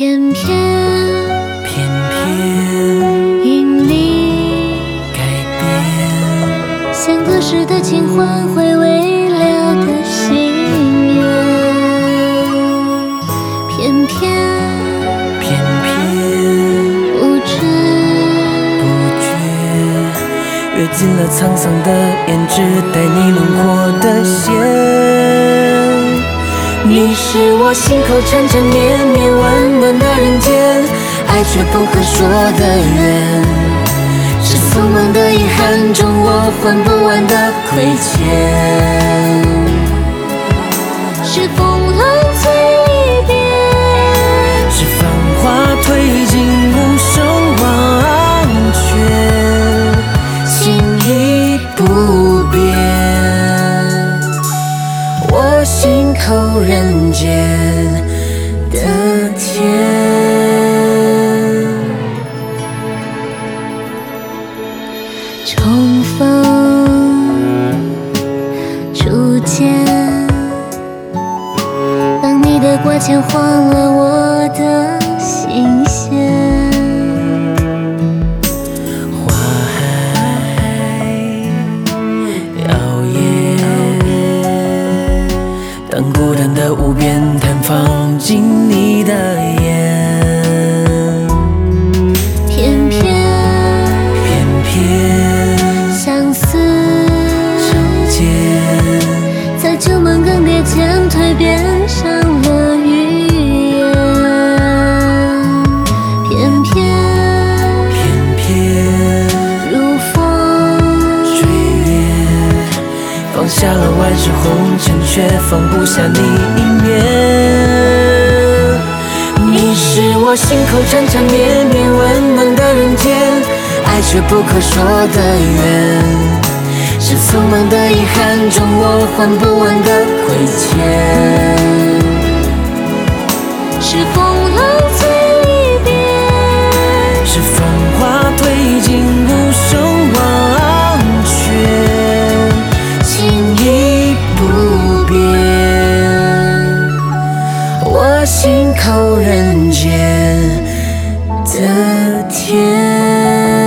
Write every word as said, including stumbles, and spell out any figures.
偏偏偏偏因你改变， 像隔世的情换回未了的心愿，偏偏偏偏不知不觉跃进了沧桑的胭脂，带你轮廓的线。你是我心口缠缠绵绵温暖的人间，爱却不可说的缘，是匆忙的遗憾中我还不完的亏欠， 是风浪催离别， 是繁华褪尽无声忘却，情意不变，我心口人间的甜。 重逢初见，当你的挂牵换了我的心弦， 花海摇曳，当孤单的无边探访进你的眼， 偏偏偏偏相思相见， 在旧梦更迭间蜕变成了语言，偏偏偏偏如风追月，放下了万世红尘，却放不下你一面。你是我心口缠缠绵绵温暖的人间，爱却不可说的缘，是匆忙的遗憾中我还不完的亏欠， 是风浪催离别， 是繁华褪尽无声忘却，情意不变，我心口人间的甜。